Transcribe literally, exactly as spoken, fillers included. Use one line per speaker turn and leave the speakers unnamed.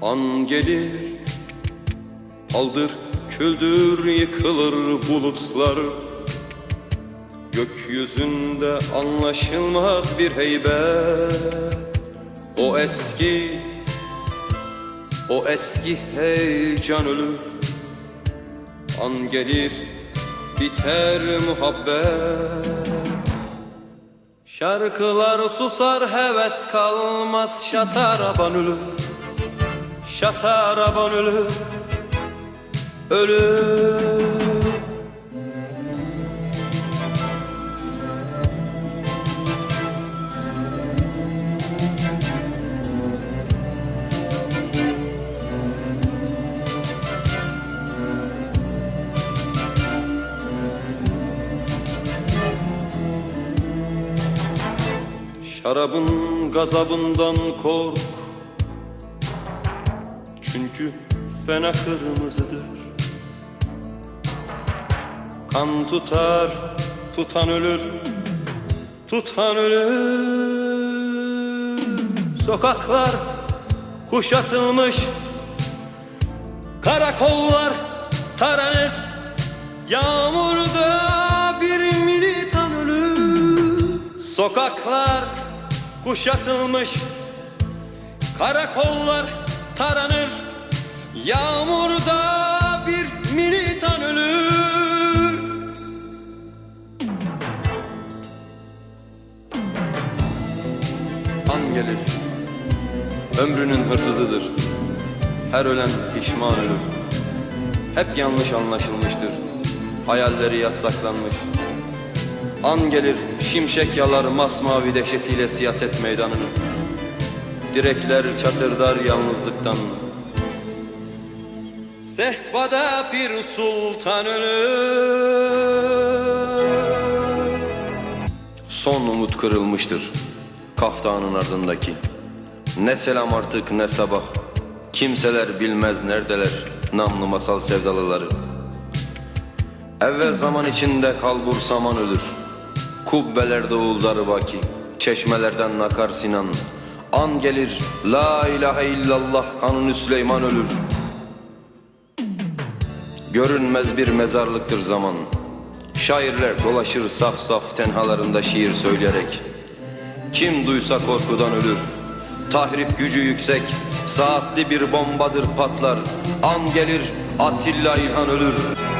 An gelir, paldır küldür yıkılır bulutlar. Gökyüzünde anlaşılmaz bir heybet. O eski, o eski heyecan ölür. An gelir, biter muhabbet. Şarkılar susar, heves kalmaz, şataraban ölür. Şataraban ölür, ölür. Şarabın gazabından kork, çünkü fena kırmızıdır. Kan tutar, tutan ölür, tutan ölür. Sokaklar kuşatılmış, karakollar taranır. Yağmurda bir militan ölür. Sokaklar kuşatılmış, karakollar taranır. Yağmurda bir militan ölür. An gelir, ömrünün hırsızıdır. Her ölen pişman ölür. Hep yanlış anlaşılmıştır. Hayalleri yasaklanmış. An gelir, şimşek yalar masmavi dehşetiyle siyaset meydanını. Direkler çatırdar yalnızlıktan. Sehpada pir sultan ölür. Son umut kırılmıştır kaftanın ardındaki. Ne selam artık ne sabah. Kimseler bilmez neredeler namlı masal sevdalıları. Evvel zaman içinde kalbur saman ölür. Kubbelerde uğuldar baki, çeşmelerden akar Sinan. An gelir, la ilahe illallah Kanuni Süleyman ölür. Görünmez bir mezarlıktır zaman. Şairler dolaşır saf saf tenhalarında şiir söyleyerek. Kim duysa korkudan ölür. Tahrip gücü yüksek, saatli bir bombadır patlar. An gelir, Atilla İlhan ölür.